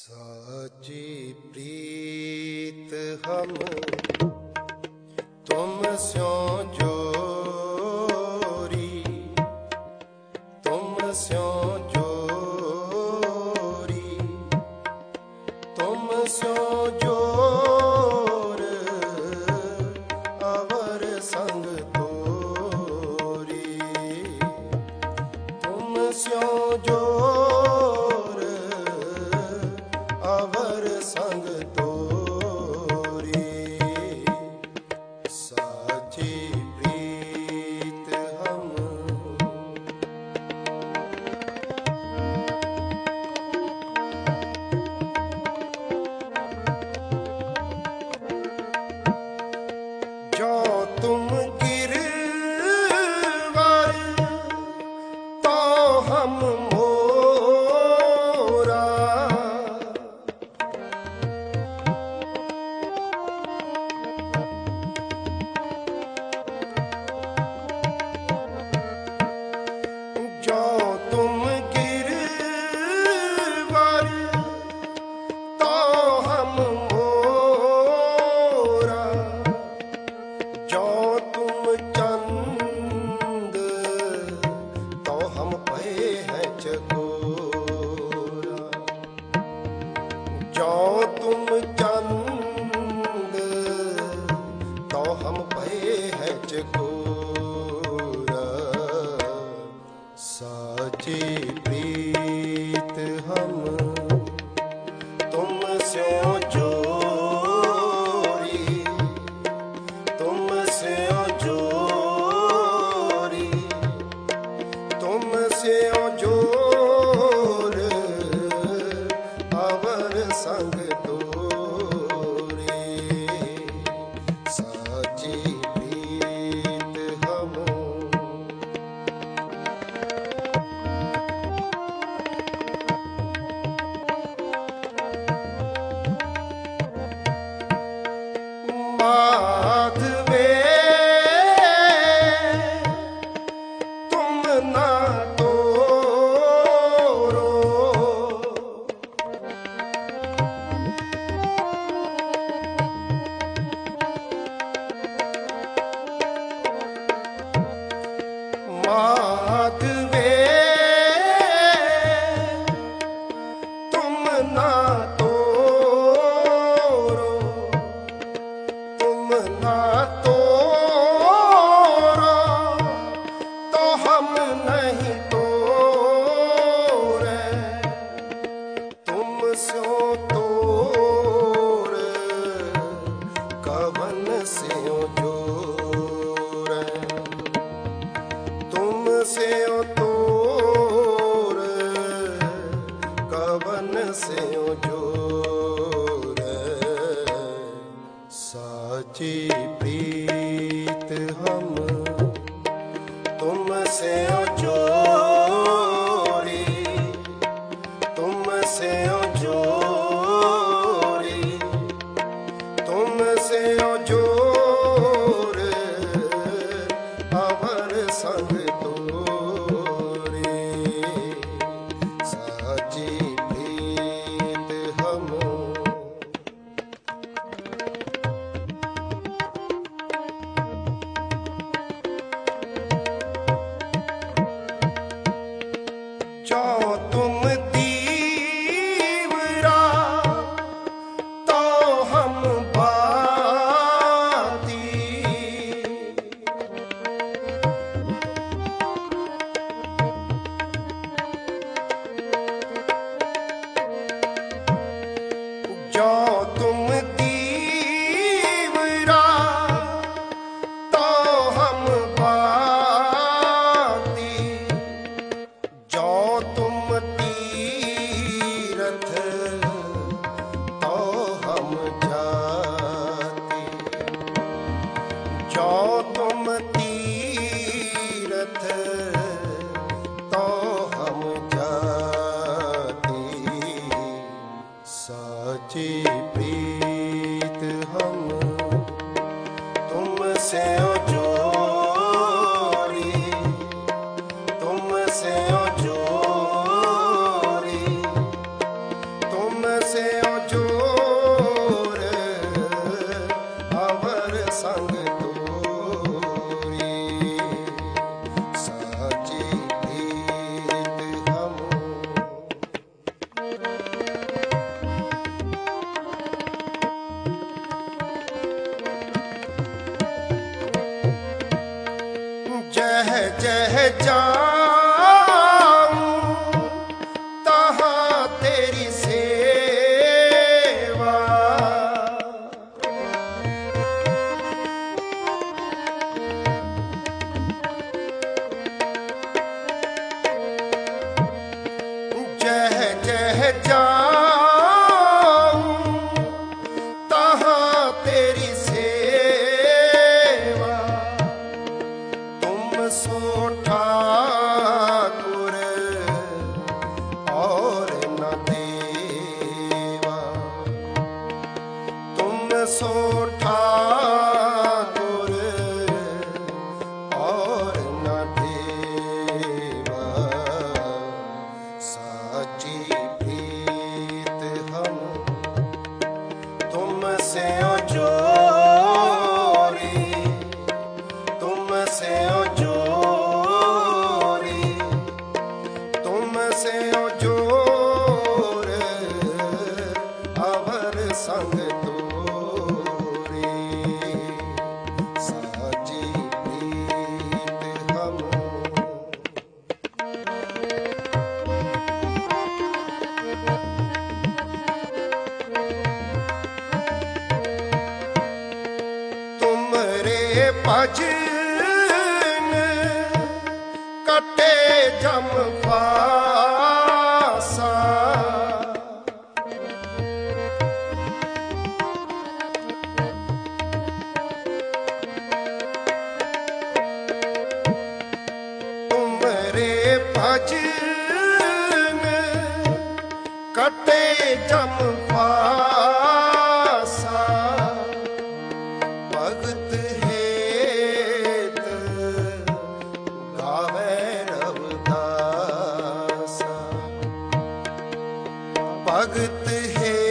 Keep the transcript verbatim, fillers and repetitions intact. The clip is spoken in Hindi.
साची प्रीत हम तुम स्यों जोरी, तुम स्यों जोरी, तुम स्यों जोर अवर संग तोरी, तुम स्यों जोर अवर संग तोरी। साची प्रीत हम जो तुम गिरवर तो हम मोरा, जो तुम गिरवर तो हम मोरा, जो तुम चंद तो हम पे हैं चकोरा, जो तुम चंद तो हम पे हैं चकोरा। साची प्रीत हम तुम स्यों जोरी, तुम स्यों जोरी, तुम स्यों जोर अवर संग तोरी। साची प्रीत हम माधवे तुम ना तोरो, माधवे तुम ना तोरो, तुम ना तोरो तो हम नहीं तोरे, तुम स्यों तोर कवन स्यों जोरे, तुम स्यों तोर कवन स्यों जोरे। साची प्रीत हम तुम स्यों जोरी, तुम स्यों जोरी, तुम स्यों जोर अवर संग तोरी। साची प्रीत हम जो तुम दीवरा तो हम बाती, जो तुम दीवरा तो हम बाती, जो तुम तीरथ तो हम जाती, जो तुम तीरथ तो हम जाती। साची प्रीत हम तुम स्यों जोरी, तुम स्यों जोरी, तुम से जाऊं तहाँ तेरी सेवा। जह जह जाऊं तहाँ तेरी सेवा। तुम सो ठाकुर और न देवा। तुम सो ठाकुर और न देवा। साची प्रीत हम तुमसे ओ जोरी। तुमसे ओ जोरी। तुमसे ओ जोर अवर संग तोरी। साची प्रीत हम। तुमरे भजन कटे जम फासा। तुमरे भजन कटे जम फासा। भगत हेत गावे रविदासा। भगत हे